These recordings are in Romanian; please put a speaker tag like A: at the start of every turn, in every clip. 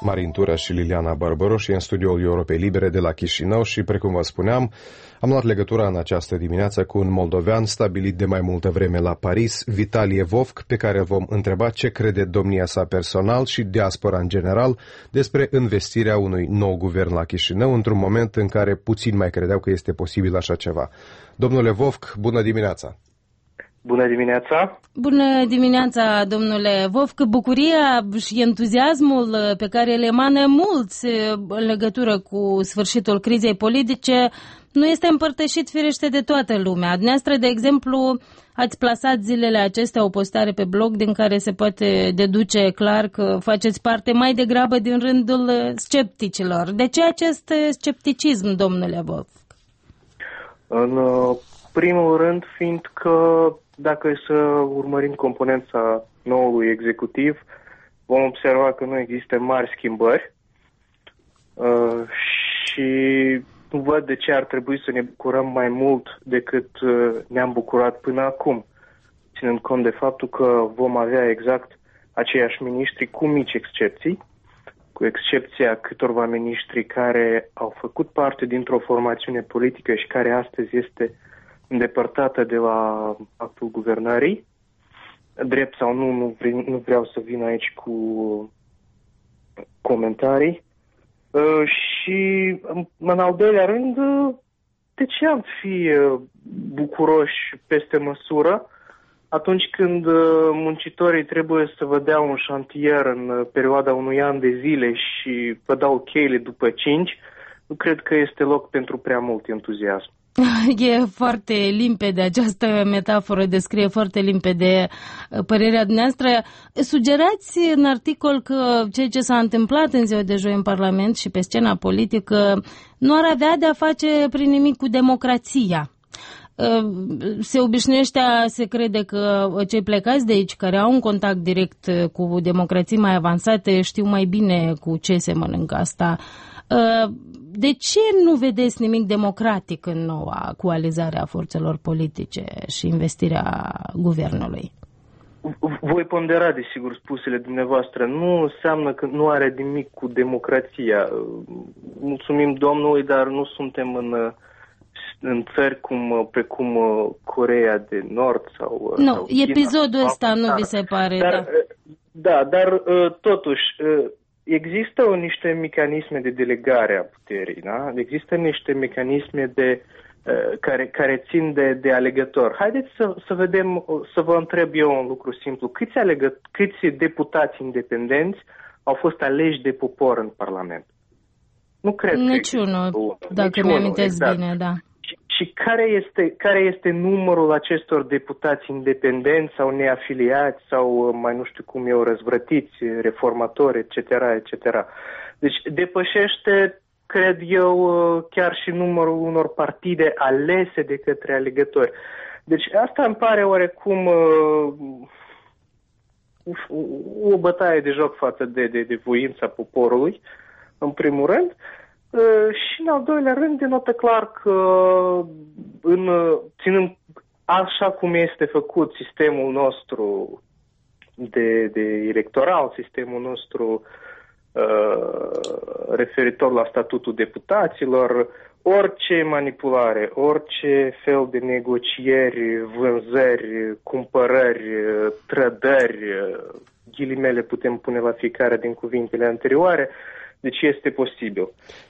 A: Marin Tură și Liliana Barbăroși în studioul Europei Libere de la Chișinău și, precum vă spuneam, am luat legătura în această dimineață cu un moldovean stabilit de mai multă vreme la Paris, Vitalie Vovk, pe care vom întreba ce crede domnia sa personal și diaspora în general despre investirea unui nou guvern la Chișinău, într-un moment în care puțini mai credeau că este posibil așa ceva. Domnule Vovk, bună dimineața!
B: Bună dimineața!
C: Bună dimineața, domnule Vovk! Bucuria și entuziasmul pe care le emană mulți în legătură cu sfârșitul crizei politice nu este împărtășit firește de toată lumea. Dumneavoastră, de exemplu, ați plasat zilele acestea o postare pe blog din care se poate deduce clar că faceți parte mai degrabă din rândul scepticilor. De ce acest scepticism, domnule Vovk?
B: În primul rând, fiindcă dacă e să urmărim componența noului executiv, vom observa că nu există mari schimbări și nu văd de ce ar trebui să ne bucurăm mai mult decât ne-am bucurat până acum, ținând cont de faptul că vom avea exact aceiași miniștri cu mici excepții, cu excepția câtorva miniștri care au făcut parte dintr-o formațiune politică și care astăzi este îndepărtată de la actul guvernării. Drept sau nu vreau să vin aici cu comentarii. Și în al doilea rând, de ce am fi bucuroși peste măsură atunci când muncitorii trebuie să vă dea un șantier în perioada unui an de zile și vă dau cheile după 5, nu cred că este loc pentru prea mult entuziasm.
C: E foarte limpede, această metaforă descrie foarte limpede părerea dumneavoastră. Sugerați în articol că ceea ce s-a întâmplat în ziua de joi în Parlament și pe scena politică nu ar avea de a face prin nimic cu democrația. Se obișnuiește, se crede că cei plecați de aici, care au un contact direct cu democrații mai avansate, știu mai bine cu ce se mănâncă asta. De ce nu vedeți nimic democratic în noua coalizare a forțelor politice și investirea guvernului?
B: Voi pondera, desigur, spusele dumneavoastră. Nu înseamnă că nu are nimic cu democrația. Mulțumim Domnului, dar nu suntem în țări precum Coreea de Nord sau...
C: Nu,
B: sau
C: episodul ăsta nu vi se pare,
B: dar totuși... Există niște mecanisme de delegare a puterii, da? Există niște mecanisme care țin de alegător. Haideți să vedem, să vă întreb eu un lucru simplu. Câți deputați independenți au fost aleși de popor în Parlament? Nu cred
C: Niciunul, dacă mi-amintesc bine, da.
B: Și care este numărul acestor deputați independenți sau neafiliați sau mai nu știu cum eu, răzvrătiți, reformatori, etc., etc. Deci depășește, cred eu, chiar și numărul unor partide alese de către alegători. Deci asta îmi pare oarecum o bătaie de joc față de voința poporului, în primul rând. Și în al doilea rând denotă clar că ținând așa cum este făcut sistemul nostru de electoral, sistemul nostru referitor la statutul deputaților, orice manipulare, orice fel de negocieri, vânzări, cumpărări, trădări, ghilimele putem pune la fiecare din cuvintele anterioare, deci este posibil.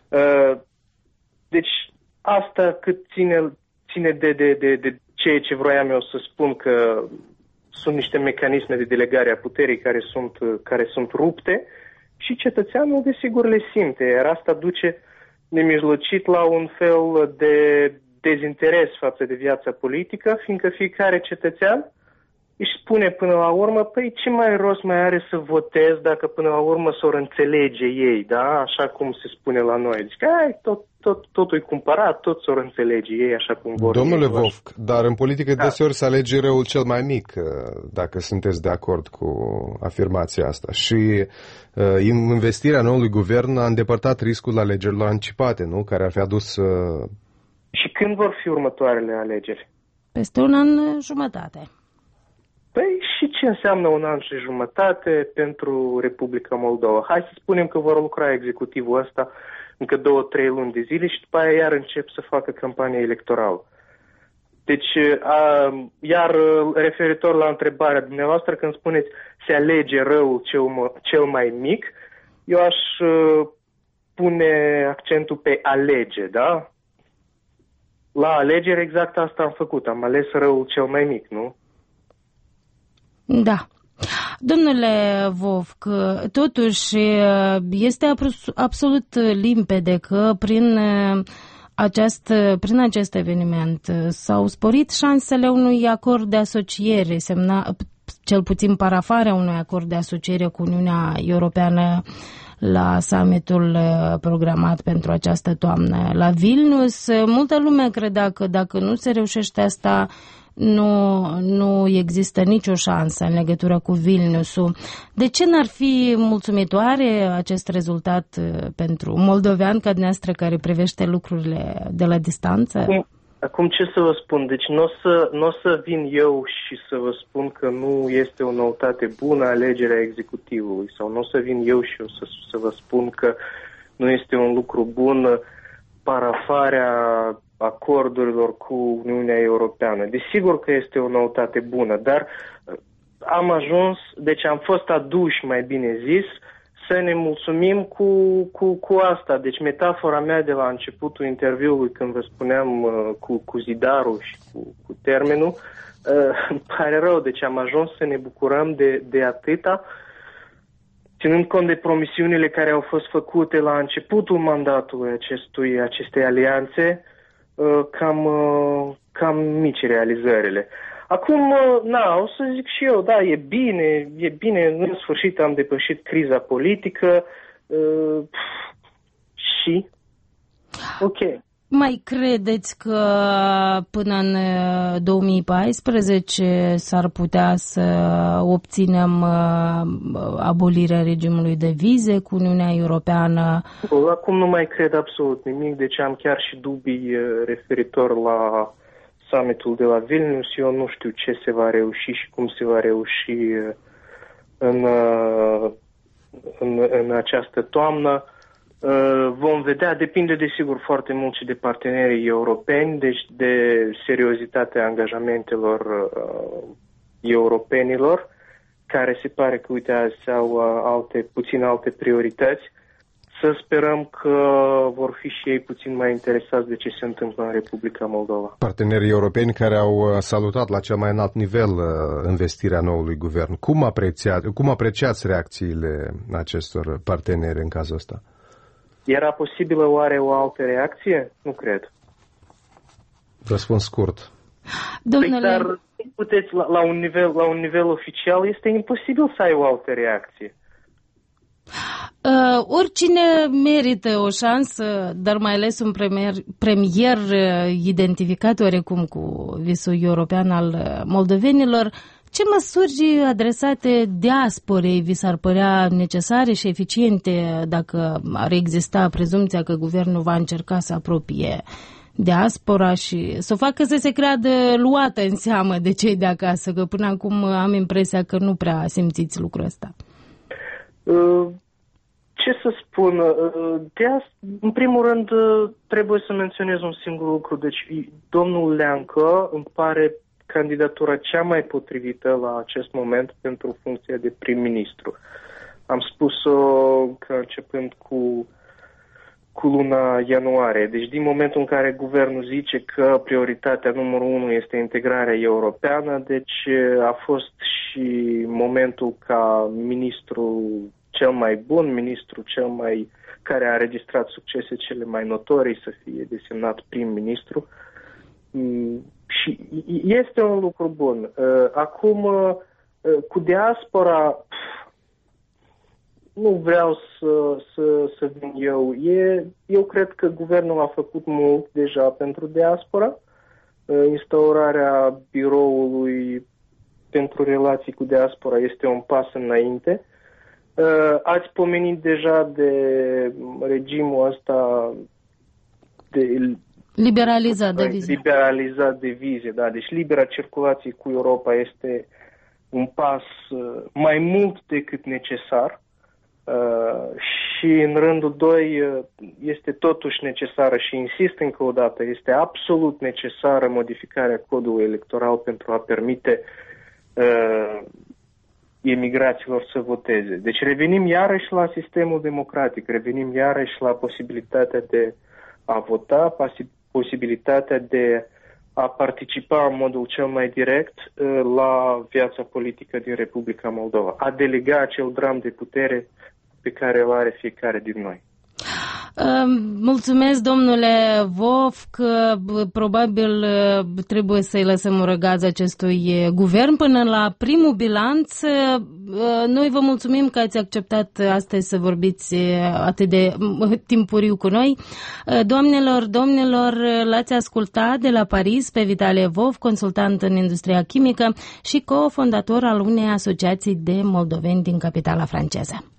B: Deci asta cât ține de ceea ce vroiam eu să spun, că sunt niște mecanisme de delegare a puterii care sunt rupte și cetățeanul desigur le simte, iar asta duce nemijlocit la un fel de dezinteres față de viața politică, fiindcă fiecare cetățean își spune până la urmă, păi ce mai rost mai are să votez dacă până la urmă s-or înțelege ei, da? Așa cum se spune la noi. Deci, totul e cumpărat, tot s-or înțelege ei așa cum vor.
A: Domnule Vovk, dar în politică deseori se alege răul cel mai mic, dacă sunteți de acord cu afirmația asta. Și investirea noului guvern a îndepărtat riscul alegerilor anticipate, nu? Care ar fi adus...
B: Și când vor fi următoarele alegeri?
C: Peste un an jumătate.
B: Păi și ce înseamnă 1 an și jumătate pentru Republica Moldova? Hai să spunem că vor lucra executivul ăsta încă 2-3 luni de zile și după aia iar încep să facă campanie electorală. Deci, iar referitor la întrebarea dumneavoastră, când spuneți se alege răul cel mai mic, eu aș pune accentul pe alege, da? La alegere exact asta am făcut, am ales răul cel mai mic, nu?
C: Da. Domnule Vovk, totuși este absolut limpede că prin acest eveniment s-au sporit șansele unui acord de asociere, cel puțin parafarea unui acord de asociere cu Uniunea Europeană la summitul programat pentru această toamnă la Vilnius. Multă lume credea că dacă nu se reușește asta, nu există nicio șansă în legătură cu Vilniusul. De ce n-ar fi mulțumitoare acest rezultat pentru moldovean ca dumneavoastră care privește lucrurile de la distanță?
B: Acum ce să vă spun? Deci nu o să vin eu și să vă spun că nu este o noutate bună alegerea executivului sau nu o să vin eu și să vă spun că nu este un lucru bun parafarea acordurilor cu Uniunea Europeană. Desigur că este o noutate bună, dar am fost aduși, mai bine zis, să ne mulțumim cu asta. Deci metafora mea de la începutul interviului, când vă spuneam cu zidarul și cu termenul, îmi pare rău, deci am ajuns să ne bucurăm de atâta, ținând cont de promisiunile care au fost făcute la începutul mandatului acestei alianțe, cam mici realizările. Acum, o să zic și eu, da, e bine, în sfârșit am depășit criza politică și ok.
C: Mai credeți că până în 2014 s-ar putea să obținem abolirea regimului de vize cu Uniunea Europeană?
B: Acum nu mai cred absolut nimic, deci am chiar și dubii referitor la summitul de la Vilnius. Eu nu știu ce se va reuși și cum se va reuși în această toamnă. Vom vedea, depinde desigur foarte mult și de partenerii europeni, deci de seriozitatea angajamentelor europenilor, care se pare că, uite, azi au puțin alte priorități. Să sperăm că vor fi și ei puțin mai interesați de ce se întâmplă în Republica Moldova.
A: Partenerii europeni care au salutat la cel mai înalt nivel investirea noului guvern, cum apreciați reacțiile acestor parteneri în cazul ăsta?
B: Era posibilă oare o altă reacție? Nu cred.
A: Răspuns scurt.
C: Domnule...
B: Dar puteți, la un nivel oficial este imposibil să ai o altă reacție.
C: Oricine merită o șansă, dar mai ales un premier identificat oarecum cu visul european al moldovenilor. Ce măsuri adresate diasporei vi s-ar părea necesare și eficiente dacă ar exista prezumția că guvernul va încerca să apropie diaspora și să o facă să se creadă luată în seamă de cei de acasă, că până acum am impresia că nu prea simțiți lucrul ăsta?
B: Ce să spun? În primul rând, trebuie să menționez un singur lucru. Deci, domnul Leancă îmi pare candidatura cea mai potrivită la acest moment pentru funcția de prim-ministru. Am spus-o că începând cu luna ianuarie. Deci din momentul în care guvernul zice că prioritatea numărul 1 este integrarea europeană, deci a fost și momentul ca ministru cel mai bun, ministru care a înregistrat succese cele mai notorii să fie desemnat prim-ministru. Și este un lucru bun. Acum, cu diaspora, nu vreau să vin eu. Eu cred că guvernul a făcut mult deja pentru diaspora. Instaurarea biroului pentru relații cu diaspora este un pas înainte. Ați pomenit deja de regimul ăsta de liberalizat de vize, da. Deci libera circulație cu Europa este un pas mai mult decât necesar și în rândul 2 este totuși necesară și insist încă o dată, este absolut necesară modificarea codului electoral pentru a permite emigraților să voteze. Deci revenim iarăși la sistemul democratic, revenim iarăși la posibilitatea de a vota, posibilitatea de a participa în modul cel mai direct la viața politică din Republica Moldova, a delega acel dram de putere pe care îl are fiecare din noi.
C: Mulțumesc, domnule Vovk, că probabil trebuie să-i lăsăm un răgaz acestui guvern până la primul bilanț. Noi vă mulțumim că ați acceptat astăzi să vorbiți atât de timpuriu cu noi. Doamnelor, domnilor, l-ați ascultat de la Paris pe Vitalie Vovk, consultant în industria chimică și cofondator al unei asociații de moldoveni din capitala franceză.